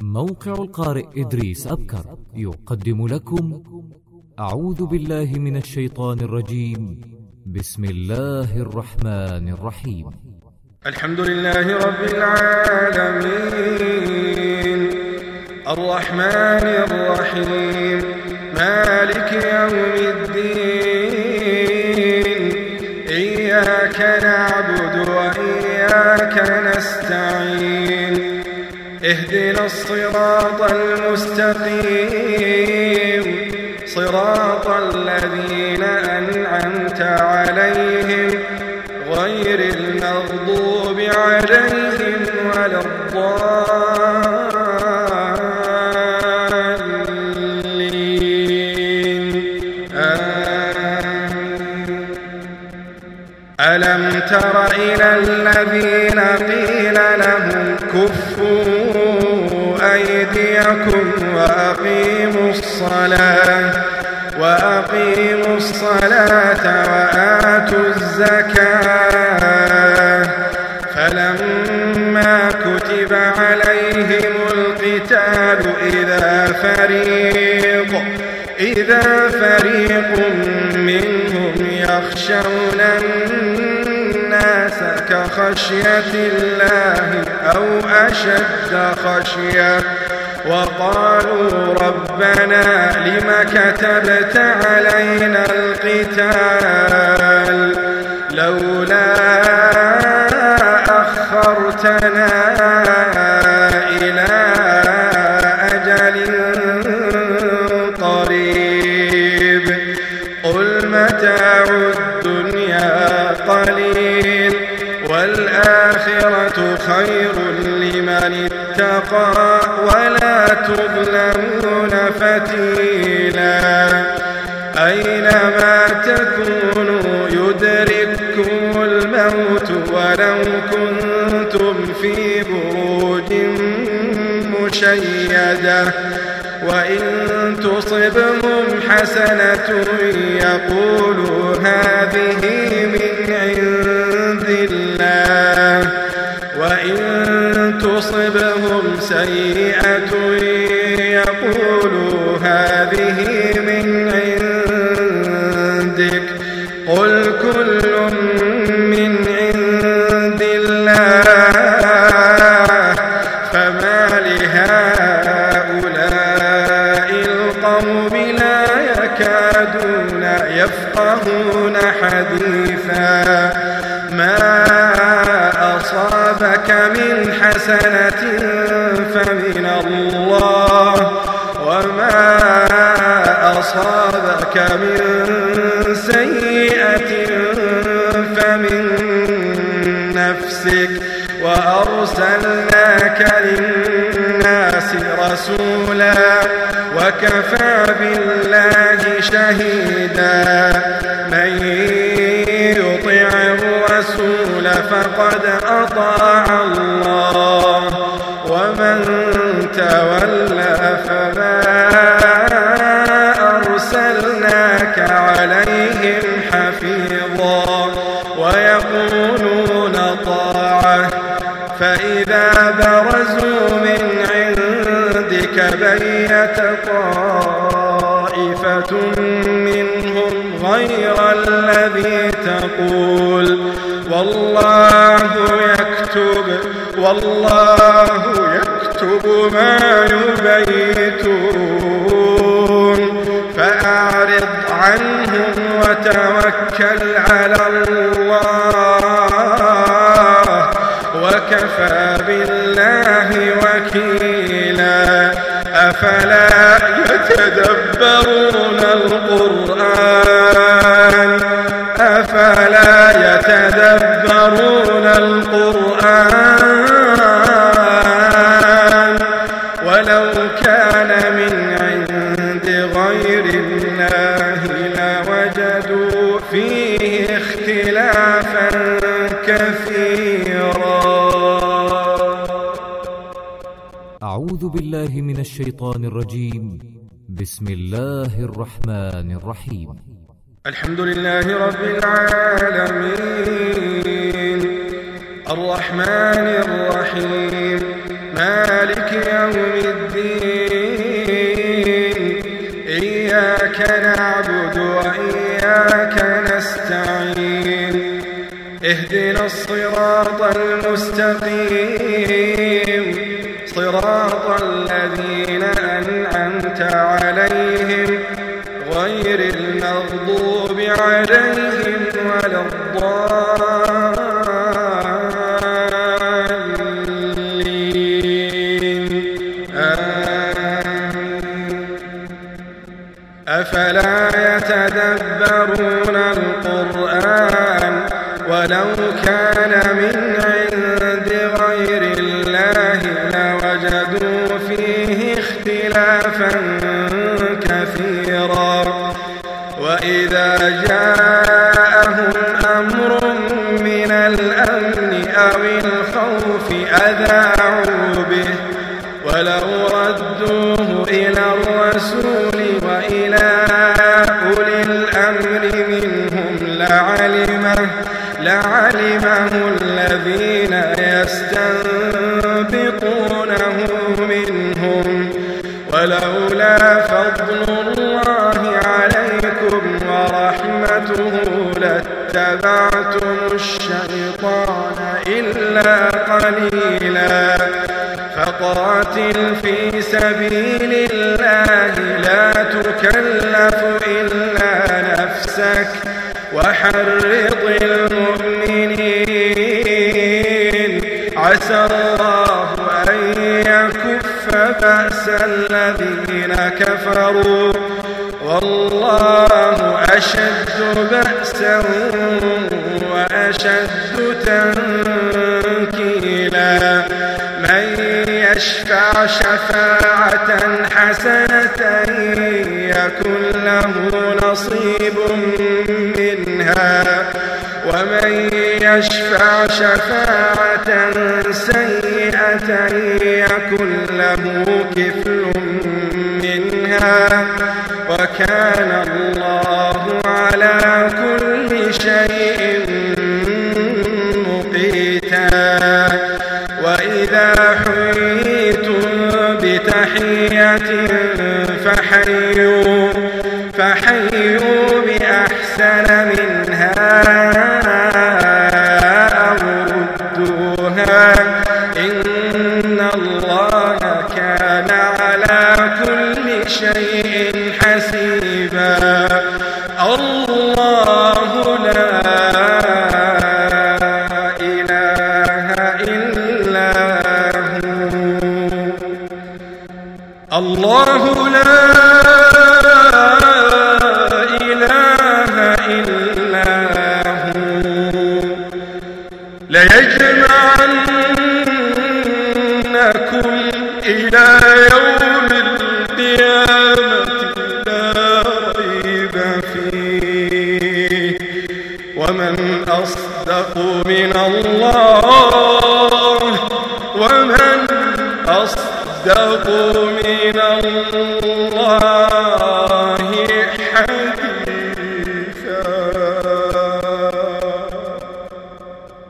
موقع القارئ إدريس أبكر يقدم لكم أعوذ بالله من الشيطان الرجيم. بسم الله الرحمن الرحيم. الحمد لله رب العالمين الرحمن الرحيم مالك يوم الدين إياك نعبد وإياك نستعين اهدنا الصراط المستقيم صراط الذين أنعمت عليهم غير المغضوب عليهم ولا الضالين ألم تر إلى الذين قيل لهم كفوا أيديكم وأقيموا الصلاة وآتوا الزكاة فلما كتب عليهم القتال إذا فريق منهم يخشون الناس كخشية الله أو أشد خشية وقالوا ربنا لم كتبت علينا القتال لولا أخرتنا إلى أجل قريب قل متاع الدنيا قليل والآخرة خير لمن اتقى ولا تظلمون فتيلا أينما تكونوا يدرككم الموت ولو كنتم في بروج مشيدة وإن تصبهم حسنة يقولوا هذه من عند الله وإن تصبهم سيئة يقولوا هذه من عندك قل كل من عند الله فما لهؤلاء القوم لا يكادون يفقهون حديثا ما أصابك من حسنة فمن الله وما أصابك من سيئة فمن نفسك وأرسلناك للناس رسولا وكفى بالله شهيدا من يطع الرسول فقد أطاع الله ومن تولى فما أرسلناك عليهم حفيظا ويقولون طاعة فإذا برزوا من عندك بيت طائفة منهم غير الذي تقول والله يكتب ما يبيتون فأعرض عنهم وتوكل على الله وكفى بالله وكيلا أفلا يتدبرون القرآن ولو كان من عند غير الله لوجدوا فيه اختلافا كثيرا. أعوذ بالله من الشيطان الرجيم. بسم الله الرحمن الرحيم. الحمد لله رب العالمين الرحمن الرحيم مالك يوم الدين إياك نعبد وإياك نستعين اهدنا الصراط المستقيم صراط الذين أنعمت عليهم غير المغضوب عليهم ولا الضالين أفلا يتدبرون القرآن ولو كان من عند غير الله لوجدوا فيه اختلافا كثيرا وإذا جاءهم أمر من الأمن أو الخوف أذاعوا به ولو ردوه إلى الرسول وإلى أولي الأمر منهم لعلمه الذين يستنبطونه منهم ولولا فضل الله عليكم ورحمته لاتبعتم الشيطان إلا قليلا فقاتل في سبيل الله لا تكلف إلا نفسك وحرض المؤمنين عسى الله أن يكف بأس الذين كفروا والله أشد بأسا وأشد تنكيلا من يشفع شفاعة حسنة يكن له نصيب منها ومن يشفع شفاعة سيئة يكن له كفل منها وكان الله على كل شيء مقيتا وإذا حييتم بتحية فحيوا بأحسن منها أو ردوها إن الله كان على كل شيء حسيبا الله لا إله إلا هو الله لا إله إلا هو ليجمعنكم إلى يوم القيامة لا ريب فيه ومن أصدق من الله ومن أصدق من الله حديثا